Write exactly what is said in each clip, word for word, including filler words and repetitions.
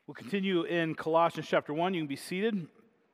We'll continue in Colossians chapter one. You can be seated.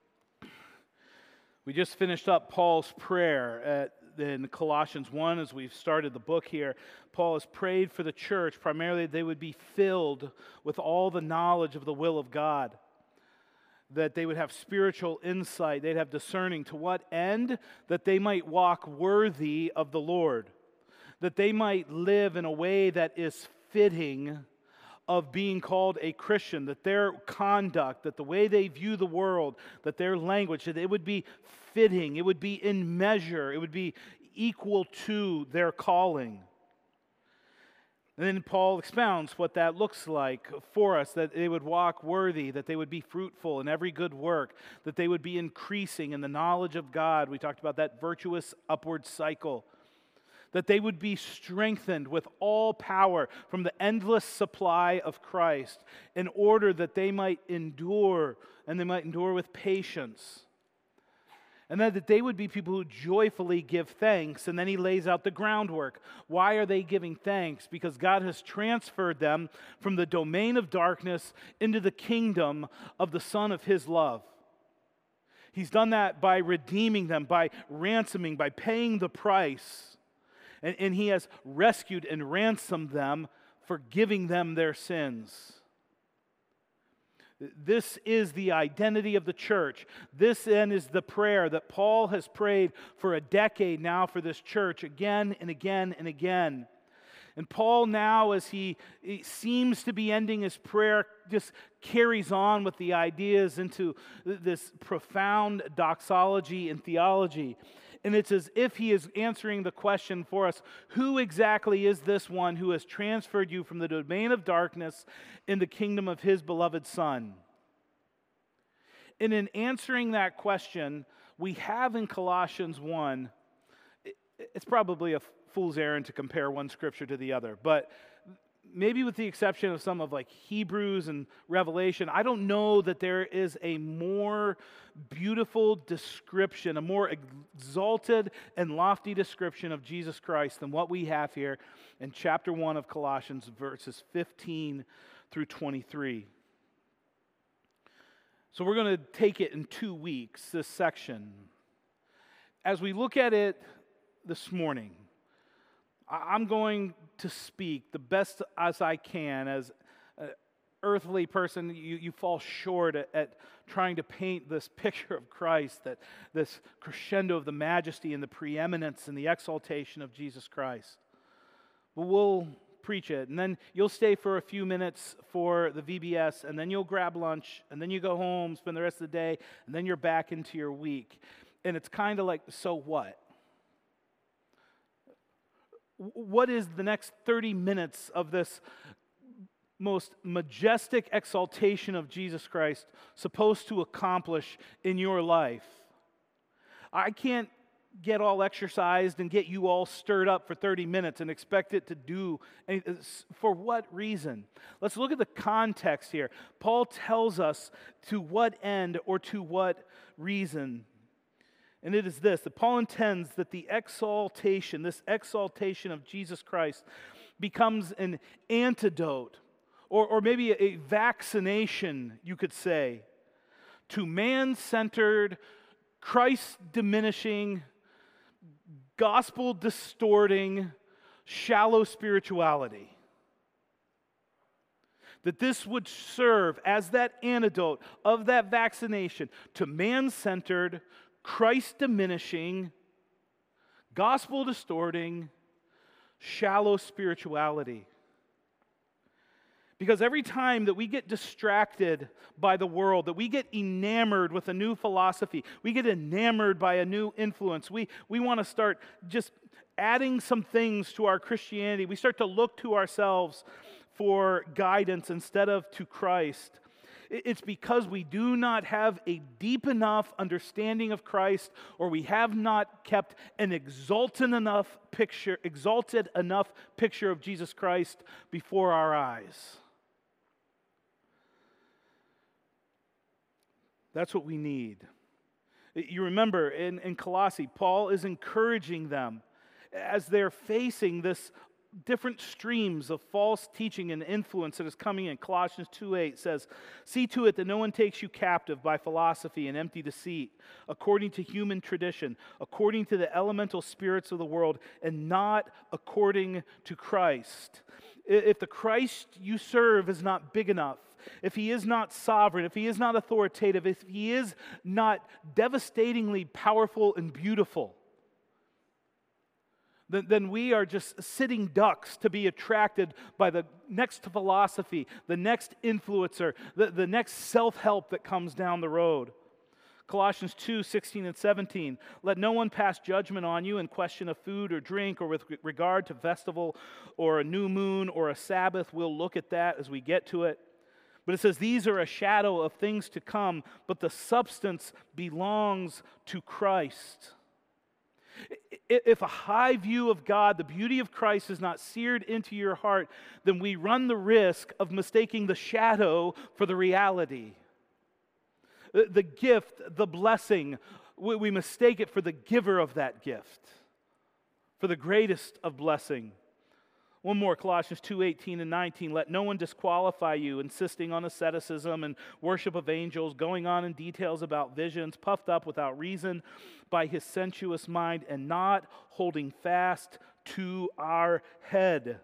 We just finished up Paul's prayer at, in Colossians one as we've started the book here. Paul has prayed for the church, primarily they would be filled with all the knowledge of the will of God, that they would have spiritual insight, they'd have discerning. To what end? That they might walk worthy of the Lord, that they might live in a way that is fitting of being called a Christian, that their conduct, that the way they view the world, that their language, that it would be fitting, it would be in measure, it would be equal to their calling. And then Paul expounds what that looks like for us, that they would walk worthy, that they would be fruitful in every good work, that they would be increasing in the knowledge of God. We talked about that virtuous upward cycle. That they would be strengthened with all power from the endless supply of Christ in order that they might endure, and they might endure with patience. And then that they would be people who joyfully give thanks. And then he lays out the groundwork. Why are they giving thanks? Because God has transferred them from the domain of darkness into the kingdom of the Son of His love. He's done that by redeeming them, by ransoming, by paying the price. And, and He has rescued and ransomed them, forgiving them their sins. This is the identity of the church. This then is the prayer that Paul has prayed for a decade now for this church, again and again and again. And Paul now, as he, he seems to be ending his prayer, just carries on with the ideas into this profound doxology and theology. And it's as if he is answering the question for us, who exactly is this one who has transferred you from the domain of darkness in the kingdom of His beloved Son? And in answering that question, we have in Colossians one, it's probably a fool's errand to compare one scripture to the other, but maybe with the exception of some of like Hebrews and Revelation, I don't know that there is a more beautiful description, a more exalted and lofty description of Jesus Christ than what we have here in chapter one of Colossians, verses fifteen through twenty-three. So we're going to take it in two weeks, this section. As we look at it this morning, I'm going to speak the best as I can. As an earthly person, you, you fall short at, at trying to paint this picture of Christ, that this crescendo of the majesty and the preeminence and the exaltation of Jesus Christ. But we'll preach it, and then you'll stay for a few minutes for the V B S, and then you'll grab lunch, and then you go home, spend the rest of the day, and then you're back into your week. And it's kind of like, so what? What is the next thirty minutes of this most majestic exaltation of Jesus Christ supposed to accomplish in your life? I can't get all exercised and get you all stirred up for thirty minutes and expect it to do anything. For what reason? Let's look at the context here. Paul tells us to what end or to what reason. And it is this, that Paul intends that the exaltation, this exaltation of Jesus Christ becomes an antidote, or, or maybe a, a vaccination, you could say, to man-centered, Christ-diminishing, gospel-distorting, shallow spirituality. That this would serve as that antidote of that vaccination to man-centered, Christ-diminishing, gospel-distorting, shallow spirituality. Because every time that we get distracted by the world, that we get enamored with a new philosophy, we get enamored by a new influence, we, we want to start just adding some things to our Christianity. We start to look to ourselves for guidance instead of to Christ. It's because we do not have a deep enough understanding of Christ, or we have not kept an exalted enough picture, exalted enough picture of Jesus Christ before our eyes. That's what we need. You remember in, in Colossae, Paul is encouraging them as they're facing this different streams of false teaching and influence that is coming in. Colossians two eight says, "See to it that no one takes you captive by philosophy and empty deceit, according to human tradition, according to the elemental spirits of the world, and not according to Christ." If the Christ you serve is not big enough, if he is not sovereign, if he is not authoritative, if he is not devastatingly powerful and beautiful, then, then we are just sitting ducks to be attracted by the next philosophy, the next influencer, the, the next self-help that comes down the road. Colossians two sixteen and seventeen, "Let no one pass judgment on you in question of food or drink or with regard to festival or a new moon or a Sabbath." We'll look at that as we get to it. But it says, "These are a shadow of things to come, but the substance belongs to Christ." If a high view of God, the beauty of Christ, is not seared into your heart, then we run the risk of mistaking the shadow for the reality. The gift, the blessing, we mistake it for the giver of that gift, for the greatest of blessing. One more, Colossians two eighteen and nineteen, "Let no one disqualify you, insisting on asceticism and worship of angels, going on in details about visions, puffed up without reason by his sensuous mind, and not holding fast to our head."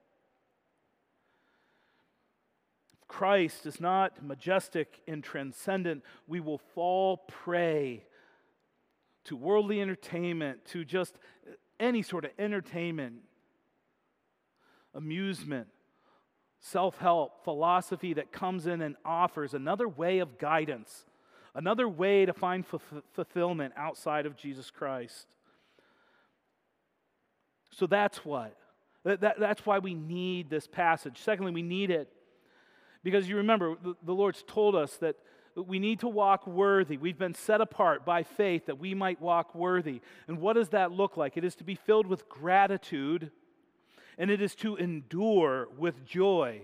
Christ is not majestic and transcendent, we will fall prey to worldly entertainment, to just any sort of entertainment, amusement, self-help, philosophy that comes in and offers another way of guidance, another way to find f- fulfillment outside of Jesus Christ. So that's what. That, that, that's why we need this passage. Secondly, we need it because you remember, the, the Lord's told us that we need to walk worthy. We've been set apart by faith that we might walk worthy. And what does that look like? It is to be filled with gratitude, and it is to endure with joy.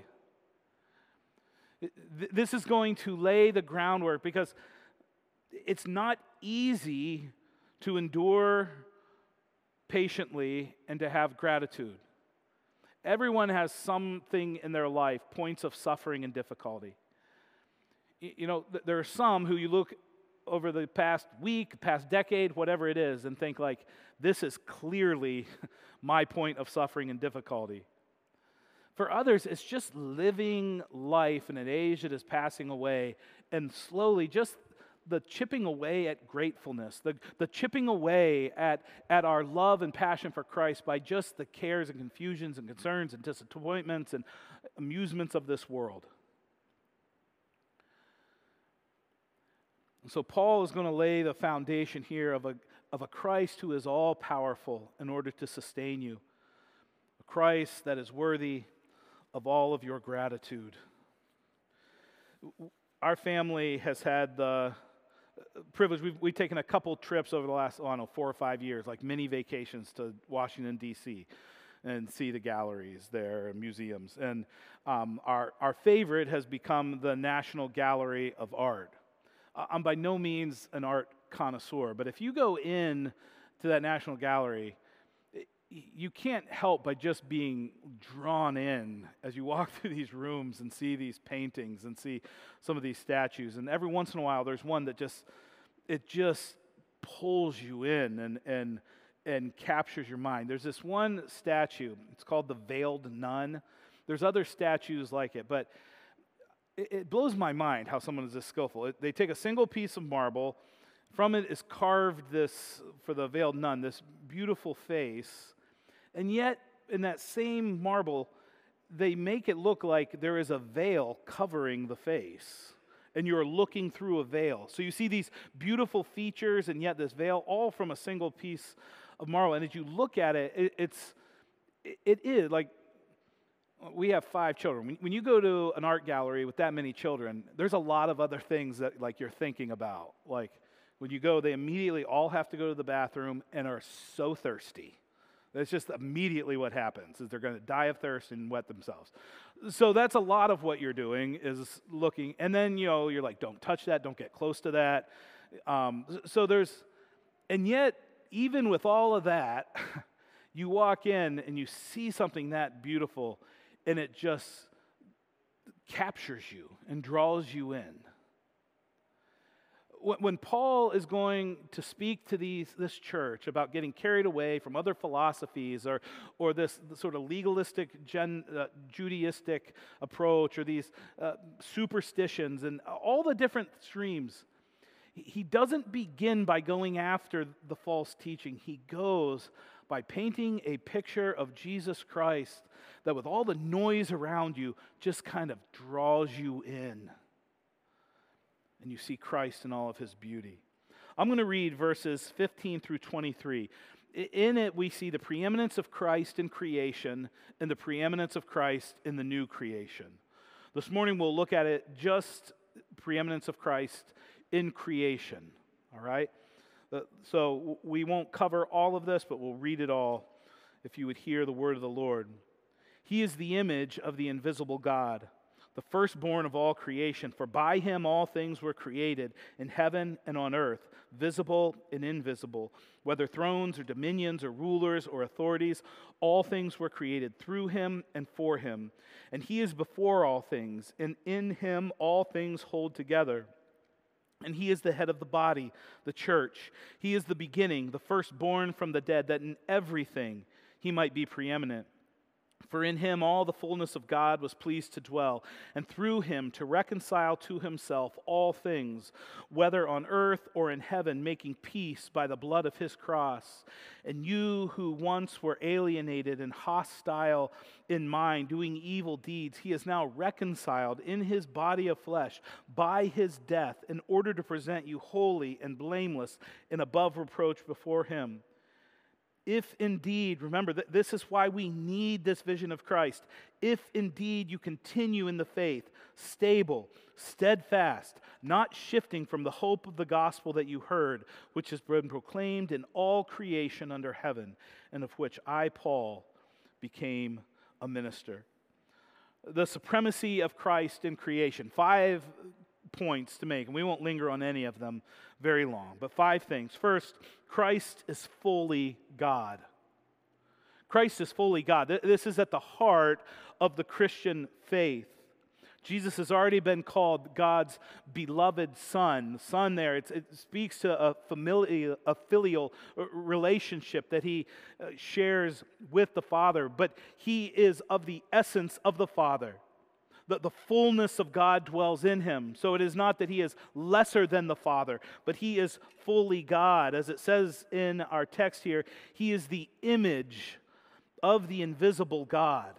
This is going to lay the groundwork because it's not easy to endure patiently and to have gratitude. Everyone has something in their life, points of suffering and difficulty. You know, there are some who you look over the past week, past decade, whatever it is, and think like, this is clearly my point of suffering and difficulty. For others, it's just living life in an age that is passing away, and slowly just the chipping away at gratefulness, the, the chipping away at, at our love and passion for Christ by just the cares and confusions and concerns and disappointments and amusements of this world. So Paul is going to lay the foundation here of a, of a Christ who is all-powerful in order to sustain you. A Christ that is worthy of all of your gratitude. Our family has had the privilege, we've, we've taken a couple trips over the last, oh, I don't know, four or five years, like mini vacations to Washington, D C, and see the galleries there, and museums. And um, our, our favorite has become the National Gallery of Art. I'm by no means an art connoisseur, but if you go in to that National Gallery, you can't help by just being drawn in as you walk through these rooms and see these paintings and see some of these statues. And every once in a while, there's one that just, it just pulls you in and and and captures your mind. There's this one statue, it's called the Veiled Nun. There's other statues like it, but it, it blows my mind how someone is this skillful. It, they take a single piece of marble, from it is carved this, for the Veiled Nun, this beautiful face. And yet, in that same marble, they make it look like there is a veil covering the face, and you're looking through a veil. So you see these beautiful features, and yet this veil, all from a single piece of marble. And as you look at it, it it's it is like, we have five children. When, when you go to an art gallery with that many children, there's a lot of other things that like you're thinking about. Like when you go, they immediately all have to go to the bathroom and are so thirsty. That's just immediately what happens, is they're going to die of thirst and wet themselves. So that's a lot of what you're doing, is looking. And then, you know, you're like, don't touch that, don't get close to that. Um, so there's, and yet, even with all of that, You walk in and you see something that beautiful, and it just captures you and draws you in. When Paul is going to speak to these, this church about getting carried away from other philosophies or, or this sort of legalistic gen, uh, Judaistic approach or these uh, superstitions and all the different streams, he doesn't begin by going after the false teaching. He goes by painting a picture of Jesus Christ that with all the noise around you just kind of draws you in. And you see Christ in all of his beauty. I'm going to read verses fifteen through twenty-three. In it, we see the preeminence of Christ in creation and the preeminence of Christ in the new creation. This morning, we'll look at it just preeminence of Christ in creation. All right? So we won't cover all of this, but we'll read it all if you would hear the word of the Lord. He is the image of the invisible God, the firstborn of all creation, for by him all things were created, in heaven and on earth, visible and invisible, whether thrones or dominions or rulers or authorities, all things were created through him and for him. And he is before all things, and in him all things hold together. And he is the head of the body, the church. He is the beginning, the firstborn from the dead, that in everything he might be preeminent. For in him all the fullness of God was pleased to dwell, and through him to reconcile to himself all things, whether on earth or in heaven, making peace by the blood of his cross. And you who once were alienated and hostile in mind, doing evil deeds, he is now reconciled in his body of flesh by his death, in order to present you holy and blameless and above reproach before him. If indeed, remember, that this is why we need this vision of Christ. If indeed you continue in the faith, stable, steadfast, not shifting from the hope of the gospel that you heard, which has been proclaimed in all creation under heaven, and of which I, Paul, became a minister. The supremacy of Christ in creation. Five points to make, and we won't linger on any of them very long, but five things. First, Christ is fully God. Christ is fully God. This is at the heart of the Christian faith. Jesus has already been called God's beloved Son. The Son there, it's, it speaks to a familial, a filial relationship that he shares with the Father, but he is of the essence of the Father. The, the fullness of God dwells in him. So it is not that he is lesser than the Father, but he is fully God. As it says in our text here, he is the image of the invisible God.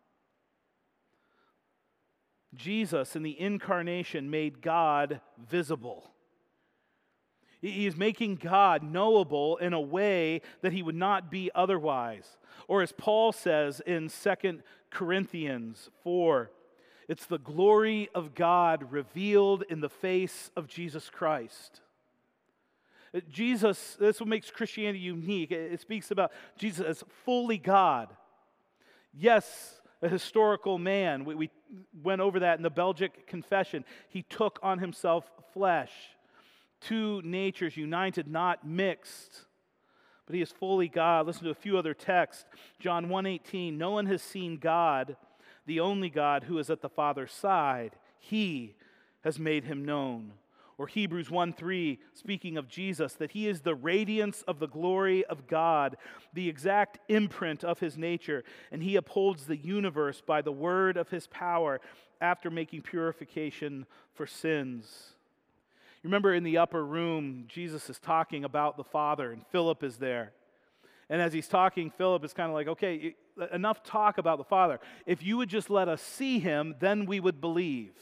Jesus in the incarnation made God visible. He is making God knowable in a way that he would not be otherwise. Or as Paul says in Second Corinthians four, it's the glory of God revealed in the face of Jesus Christ. Jesus, this is what makes Christianity unique. It speaks about Jesus as fully God. Yes, a historical man. We, we went over that in the Belgic Confession. He took on himself flesh. Two natures united, not mixed. But he is fully God. Listen to a few other texts. John one eighteen, no one has seen God, the only God who is at the Father's side. He has made him known. Or Hebrews one three, speaking of Jesus, that he is the radiance of the glory of God, the exact imprint of his nature, and he upholds the universe by the word of his power after making purification for sins. You remember in the upper room, Jesus is talking about the Father, and Philip is there. And as he's talking, Philip is kind of like, okay, enough talk about the Father. If you would just let us see him, then we would believe.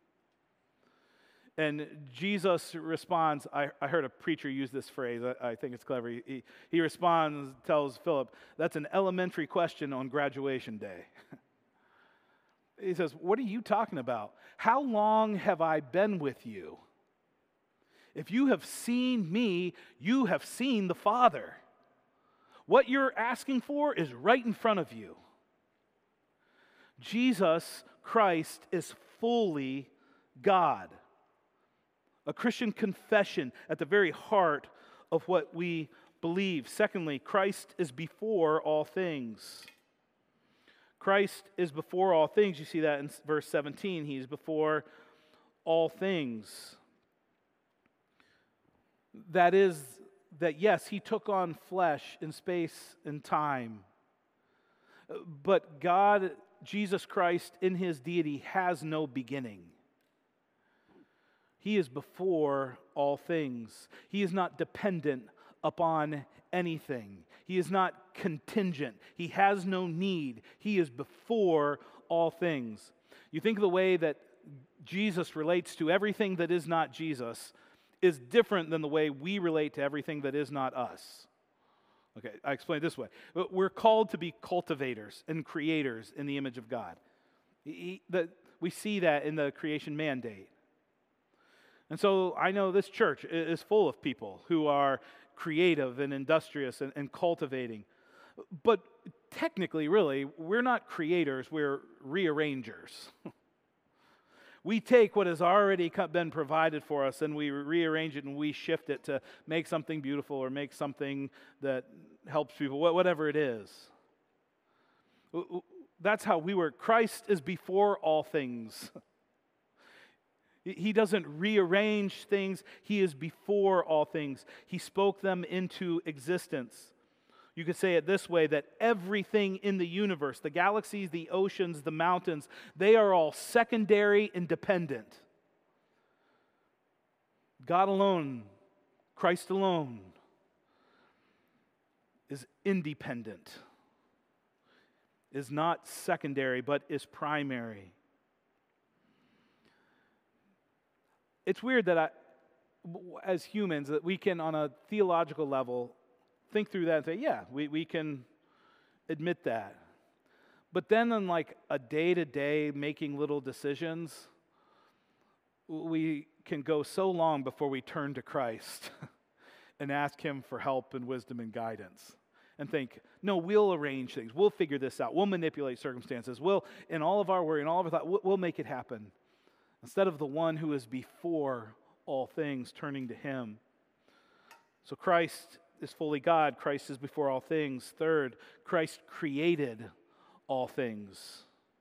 And Jesus responds, I, I heard a preacher use this phrase, I, I think it's clever. He, he responds, tells Philip, that's an elementary question on graduation day. He says, what are you talking about? How long have I been with you? If you have seen me, you have seen the Father. What you're asking for is right in front of you. Jesus Christ is fully God. A Christian confession at the very heart of what we believe. Secondly, Christ is before all things. Christ is before all things. You see that in verse seventeen. He's before all things. That is, that yes, he took on flesh in space and time. But God, Jesus Christ, in his deity, has no beginning. He is before all things. He is not dependent upon anything. He is not contingent. He has no need. He is before all things. You think of the way that Jesus relates to everything that is not Jesus is different than the way we relate to everything that is not us. Okay, I explain it this way. We're called to be cultivators and creators in the image of God. He, the, we see that in the creation mandate. And so I know this church is full of people who are creative and industrious and, and cultivating. But technically, really, we're not creators, we're rearrangers. We take what has already been provided for us and we rearrange it and we shift it to make something beautiful or make something that helps people, whatever it is. That's how we work. Christ is before all things. He doesn't rearrange things. He is before all things. He spoke them into existence. You could say it this way, that everything in the universe, the galaxies, the oceans, the mountains, they are all secondary and dependent. God alone, Christ alone, is independent, is not secondary, but is primary. It's weird that I, as humans, that we can, on a theological level, think through that and say, yeah, we, we can admit that. But then on like a day-to-day making little decisions, we can go so long before we turn to Christ and ask him for help and wisdom and guidance. And think, no, we'll arrange things. We'll figure this out. We'll manipulate circumstances. We'll, in all of our worry and all of our thought, we'll, we'll make it happen. Instead of the one who is before all things, turning to him. So Christ is fully God. Christ is before all things. Third, Christ created all things.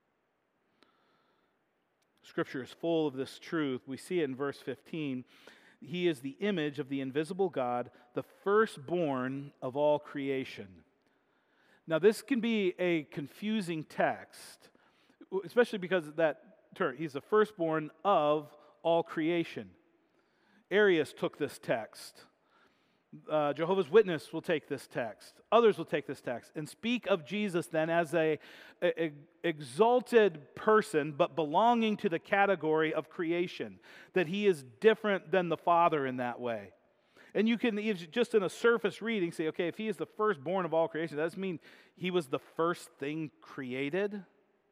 Scripture is full of this truth. We see it in verse fifteen. He is the image of the invisible God, the firstborn of all creation. Now, this can be a confusing text, especially because of that term. He's the firstborn of all creation. Arius took this text. Uh, Jehovah's Witness will take this text. Others will take this text and speak of Jesus then as a, a, a exalted person, but belonging to the category of creation, that he is different than the Father in that way. And you can, just in a surface reading, say, okay, if he is the firstborn of all creation, does that mean he was the first thing created?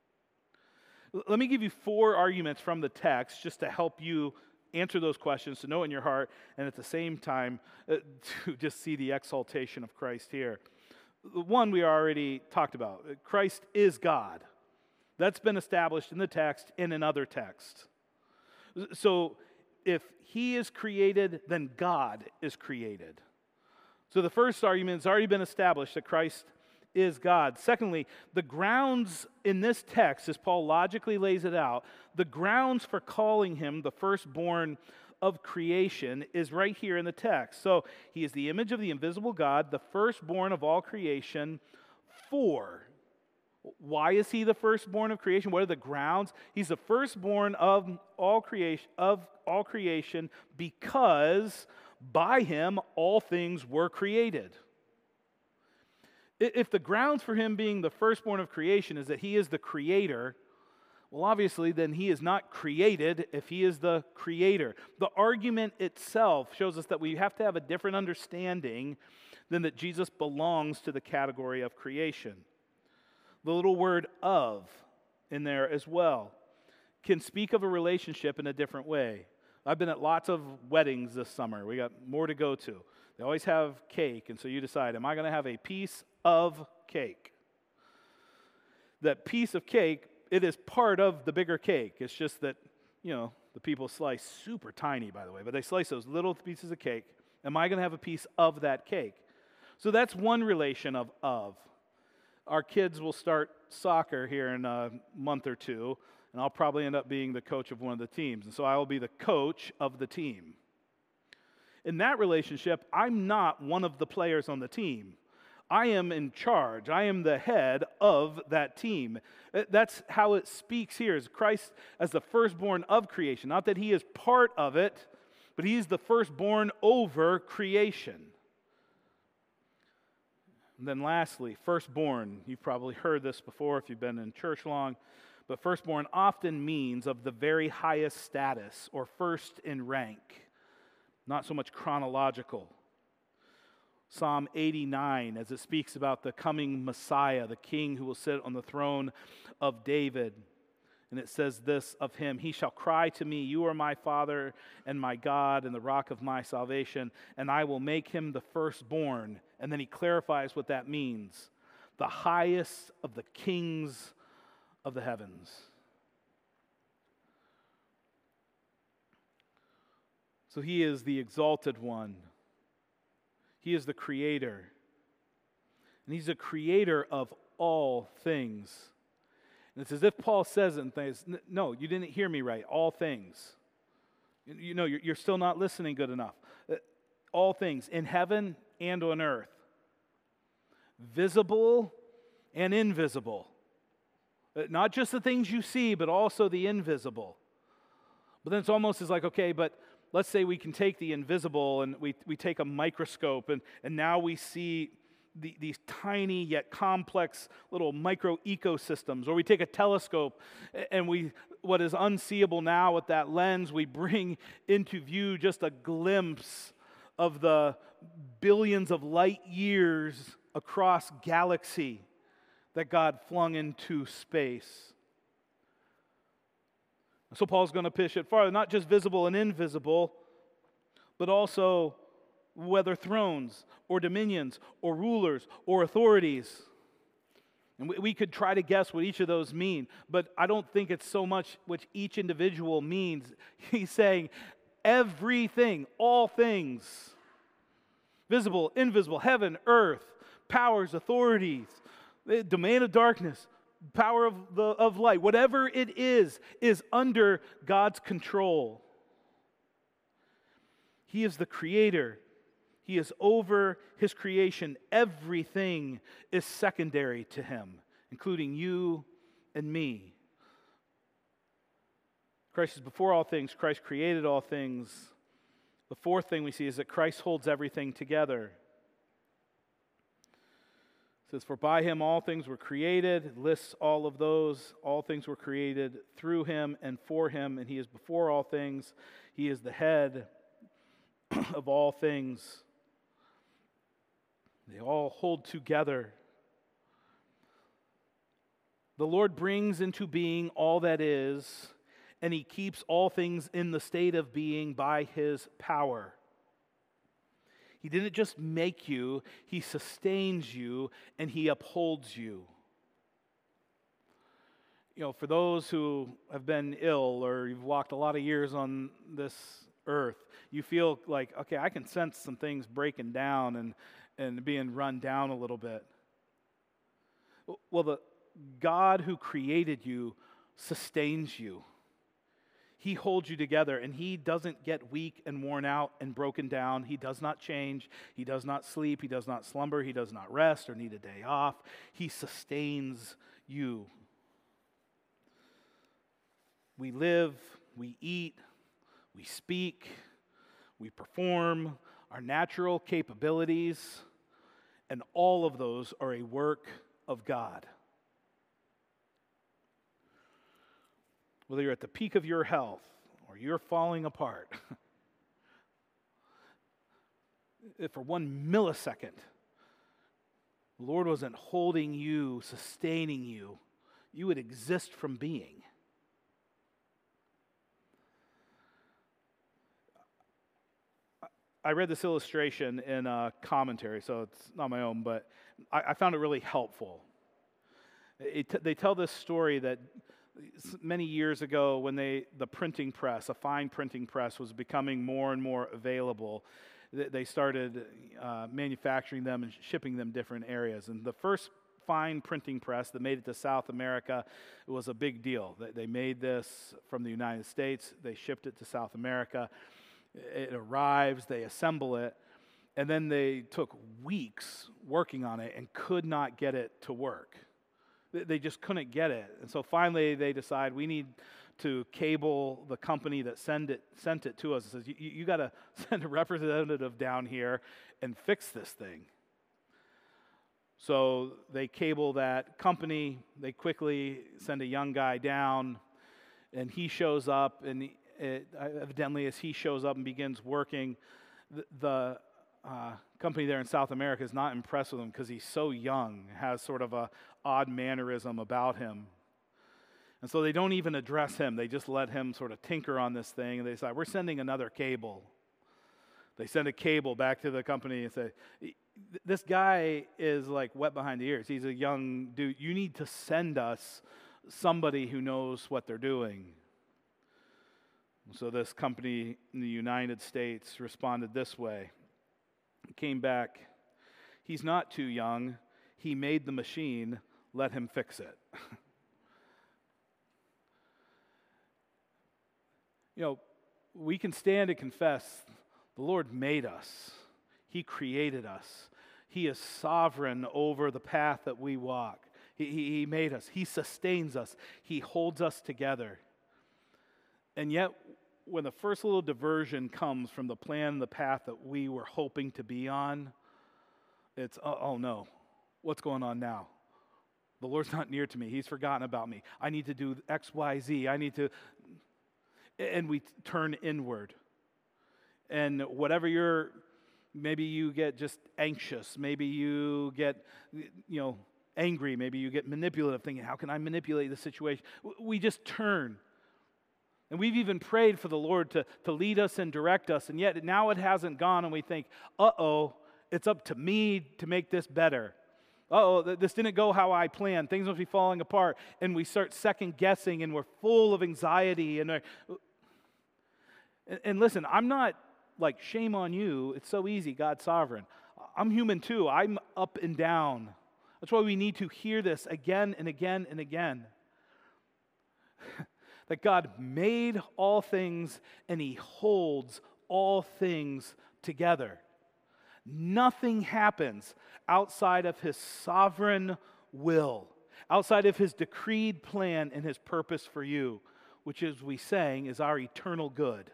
Let me give you four arguments from the text just to help you answer those questions, to know in your heart, and at the same time uh, to just see the exaltation of Christ here. One we already talked about. Christ is God. That's been established in the text and in other texts. So if he is created, then God is created. So the first argument has already been established, that Christ is God. Secondly, the grounds in this text, as Paul logically lays it out, the grounds for calling him the firstborn of creation is right here in the text. So he is the image of the invisible God, the firstborn of all creation. For, why is he the firstborn of creation? What are the grounds? He's the firstborn of all creation, of all creation because by him all things were created. If the grounds for him being the firstborn of creation is that he is the creator, well, obviously, then he is not created if he is the creator. The argument itself shows us that we have to have a different understanding than that Jesus belongs to the category of creation. The little word of in there as well can speak of a relationship in a different way. I've been at lots of weddings this summer. We got more to go to. They always have cake, and so you decide, am I going to have a piece of cake? That piece of cake, it is part of the bigger cake. It's just that, you know, the people slice super tiny, by the way, but they slice those little pieces of cake. Am I going to have a piece of that cake? So that's one relation of of. Our kids will start soccer here in a month or two, and I'll probably end up being the coach of one of the teams. And so I will be the coach of the team. In that relationship, I'm not one of the players on the team. I am in charge. I am the head of that team. That's how it speaks here, is Christ as the firstborn of creation. Not that he is part of it, but he's the firstborn over creation. And then lastly, firstborn. You've probably heard this before if you've been in church long, but firstborn often means of the very highest status or first in rank, not so much chronological. Psalm eighty-nine, as it speaks about the coming Messiah, the king who will sit on the throne of David. And it says this of him, he shall cry to me, you are my Father and my God and the rock of my salvation, and I will make him the firstborn. And then he clarifies what that means. The highest of the kings of the heavens. So he is the exalted one. He is the creator. And he's a creator of all things. And it's as if Paul says it in things, no, you didn't hear me right, all things. You know, you're still not listening good enough. All things, in heaven and on earth. Visible and invisible. Not just the things you see, but also the invisible. But then it's almost as like, okay, but let's say we can take the invisible and we, we take a microscope and, and now we see the, these tiny yet complex little micro ecosystems. Or we take a telescope and we, what is unseeable now with that lens, we bring into view just a glimpse of the billions of light years across galaxy that God flung into space. So Paul's going to push it farther, not just visible and invisible, but also whether thrones or dominions or rulers or authorities. And we, we could try to guess what each of those mean, but I don't think it's so much what each individual means. He's saying everything, all things, visible, invisible, heaven, earth, powers, authorities, the domain of darkness, power of the of light, whatever it is, is under God's control. He is the creator. He is over his creation. Everything is secondary to him, including you and me. Christ is before all things. Christ created all things. The fourth thing we see is that Christ holds everything together. It says, for by him all things were created. It lists all of those. All things were created through him and for him, and he is before all things. He is the head of all things. They all hold together. The Lord brings into being all that is, and he keeps all things in the state of being by his power. He didn't just make you, he sustains you, and he upholds you. You know, for those who have been ill or you've walked a lot of years on this earth, you feel like, okay, I can sense some things breaking down and, and being run down a little bit. Well, the God who created you sustains you. He holds you together, and he doesn't get weak and worn out and broken down. He does not change. He does not sleep. He does not slumber. He does not rest or need a day off. He sustains you. We live, we eat, we speak, we perform our natural capabilities, and all of those are a work of God. Whether you're at the peak of your health or you're falling apart, if for one millisecond the Lord wasn't holding you, sustaining you, you would exist from being. I read this illustration in a commentary, so it's not my own, but I, I found it really helpful. It, they tell this story that many years ago when they the printing press, a fine printing press, was becoming more and more available, they started uh, manufacturing them and shipping them different areas. And the first fine printing press that made it to South America, it was a big deal. They made this from the United States. They shipped it to South America. It arrives, they assemble it, and then they took weeks working on it and could not get it to work. They just couldn't get it. And so finally they decide we need to cable the company that send it, sent it to us. It says, you, you got to send a representative down here and fix this thing. So they cable that company. They quickly send a young guy down, and he shows up, and he, it, evidently as he shows up and begins working, the, the uh, company there in South America is not impressed with him because he's so young, has sort of a odd mannerism about him. And so they don't even address him. They just let him sort of tinker on this thing, and they decide, we're sending another cable. They send a cable back to the company and say, this guy is like wet behind the ears. He's a young dude. You need to send us somebody who knows what they're doing. So this company in the United States responded this way. Came back, he's not too young. He made the machine. Let him fix it. You know, we can stand and confess the Lord made us. He created us. He is sovereign over the path that we walk. He, he, he made us. He sustains us. He holds us together. And yet, when the first little diversion comes from the plan and the path that we were hoping to be on, it's, oh, oh no, what's going on now? The Lord's not near to me. He's forgotten about me. I need to do X, Y, Z. I need to... And we turn inward. And whatever you're, maybe you get just anxious. Maybe you get, you know, angry. Maybe you get manipulative, thinking, how can I manipulate the situation? We just turn. And we've even prayed for the Lord to, to lead us and direct us. And yet now it hasn't gone, and we think, uh-oh, it's up to me to make this better. Uh-oh, this didn't go how I planned. Things must be falling apart. And we start second guessing, and we're full of anxiety. And, and, and listen, I'm not like, shame on you. It's so easy. God's sovereign. I'm human too. I'm up and down. That's why we need to hear this again and again and again. That God made all things, and He holds all things together. Nothing happens outside of His sovereign will, outside of His decreed plan and His purpose for you, which, as we sang, is our eternal good.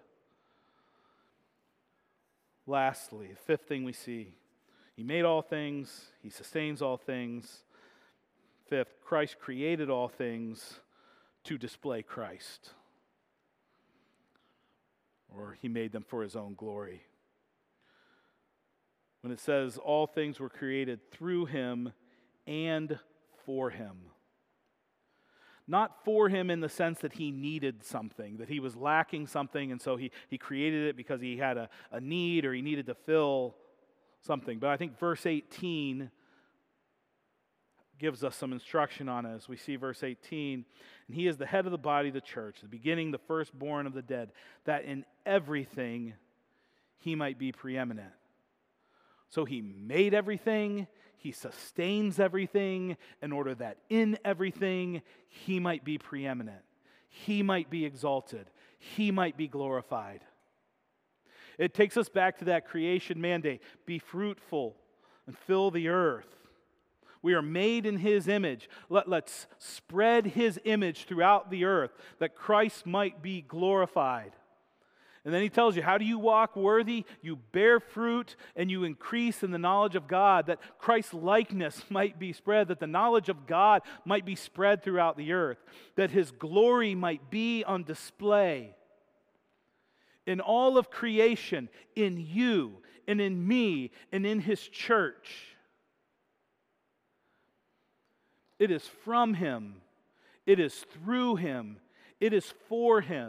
Lastly, the fifth thing we see, He made all things, He sustains all things. Fifth, Christ created all things to display Christ. Or He made them for His own glory. When it says all things were created through Him and for Him. Not for Him in the sense that He needed something, that He was lacking something, and so He, he created it because He had a, a need or He needed to fill something. But I think verse eighteen gives us some instruction on it as we see verse eighteen. And He is the head of the body, the church, the beginning, the firstborn of the dead, that in everything He might be preeminent. So He made everything, He sustains everything in order that in everything He might be preeminent. He might be exalted. He might be glorified. It takes us back to that creation mandate. Be fruitful and fill the earth. We are made in His image. Let, let's spread His image throughout the earth that Christ might be glorified. And then He tells you, how do you walk worthy? You bear fruit and you increase in the knowledge of God, that Christ's likeness might be spread, that the knowledge of God might be spread throughout the earth, that His glory might be on display in all of creation, in you and in me and in His church. It is from Him. It is through Him. It is for Him.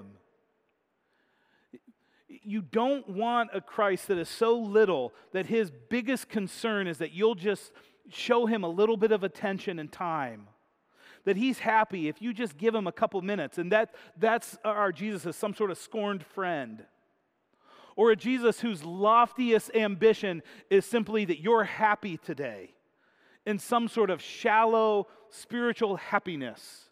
You don't want a Christ that is so little that His biggest concern is that you'll just show Him a little bit of attention and time. that he's happy if you just give him a couple minutes, and that that's our Jesus as some sort of scorned friend. Or a Jesus whose loftiest ambition is simply that you're happy today in some sort of shallow spiritual happiness.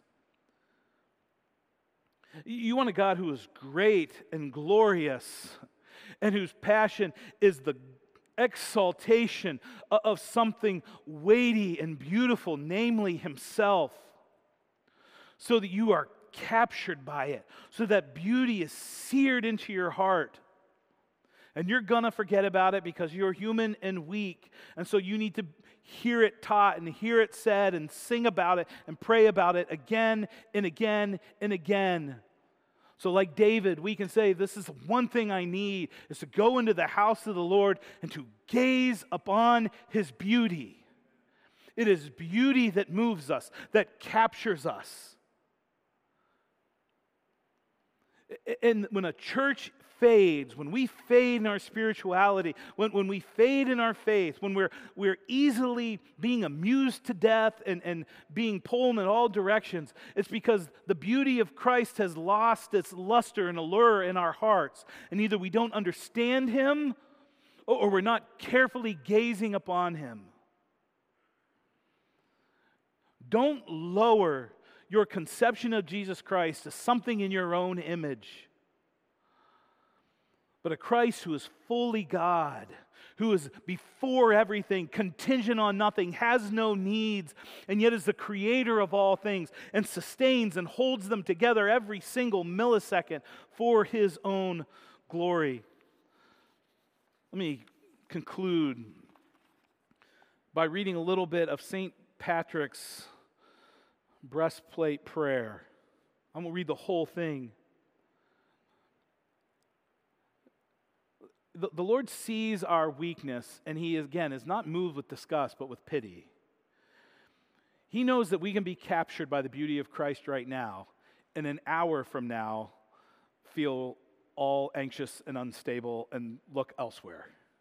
You want a God who is great and glorious and whose passion is the exaltation of something weighty and beautiful, namely himself, so that you are captured by it, so that beauty is seared into your heart. And you're going to forget about it because you're human and weak. And so you need to hear it taught and hear it said and sing about it and pray about it again and again and again. So like David, we can say, this is one thing I need, is to go into the house of the Lord and to gaze upon his beauty. It is beauty that moves us, that captures us. And when a church fades, when we fade in our spirituality, when, when we fade in our faith, when we're, we're easily being amused to death and, and being pulled in all directions, it's because the beauty of Christ has lost its luster and allure in our hearts. And either we don't understand him or, or we're not carefully gazing upon him. Don't lower your conception of Jesus Christ to something in your own image, but a Christ who is fully God, who is before everything, contingent on nothing, has no needs, and yet is the creator of all things and sustains and holds them together every single millisecond for his own glory. Let me conclude by reading a little bit of Saint Patrick's breastplate prayer. I'm going to read the whole thing. The, the Lord sees our weakness, and he, again, is not moved with disgust, but with pity. He knows that we can be captured by the beauty of Christ right now, and an hour from now feel all anxious and unstable and look elsewhere.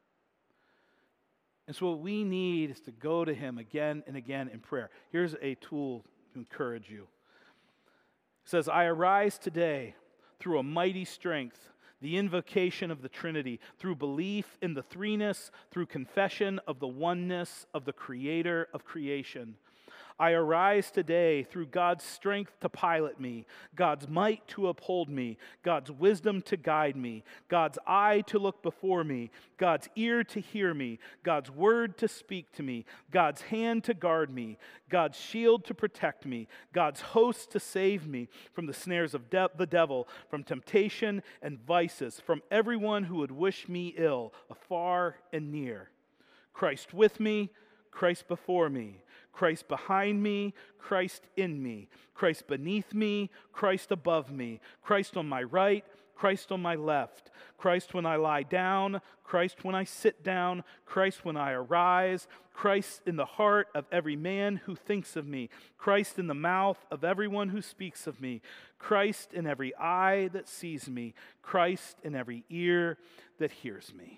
And so what we need is to go to him again and again in prayer. Here's a tool to encourage you. It says, I arise today through a mighty strength, the invocation of the Trinity, through belief in the threeness, through confession of the oneness of the Creator of creation. I arise today through God's strength to pilot me, God's might to uphold me, God's wisdom to guide me, God's eye to look before me, God's ear to hear me, God's word to speak to me, God's hand to guard me, God's shield to protect me, God's host to save me from the snares of de- the devil, from temptation and vices, from everyone who would wish me ill, afar and near. Christ with me, Christ before me, Christ behind me, Christ in me, Christ beneath me, Christ above me, Christ on my right, Christ on my left, Christ when I lie down, Christ when I sit down, Christ when I arise, Christ in the heart of every man who thinks of me, Christ in the mouth of everyone who speaks of me, Christ in every eye that sees me, Christ in every ear that hears me.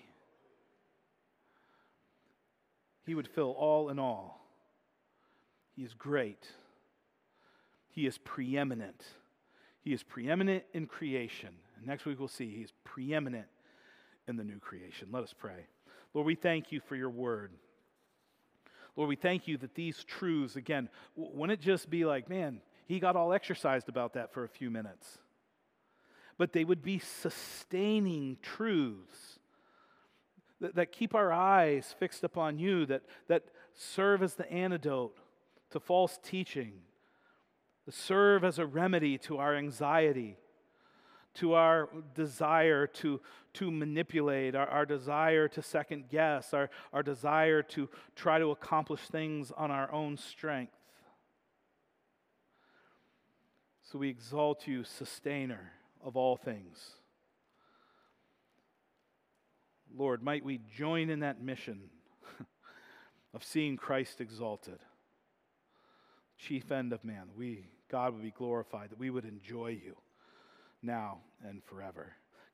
He would fill all in all. He is great. He is preeminent. He is preeminent in creation. And next week we'll see he is preeminent in the new creation. Let us pray. Lord, we thank you for your word. Lord, we thank you that these truths, again, wouldn't it just be like, man, he got all exercised about that for a few minutes. But they would be sustaining truths that, that keep our eyes fixed upon you, that, that serve as the antidote to false teaching, to serve as a remedy to our anxiety, to our desire to, to manipulate, our, our desire to second guess, our, our desire to try to accomplish things on our own strength. So we exalt you, sustainer of all things. Lord, might we join in that mission of seeing Christ exalted, chief end of man. We, God, would be glorified, that we would enjoy you now and forever.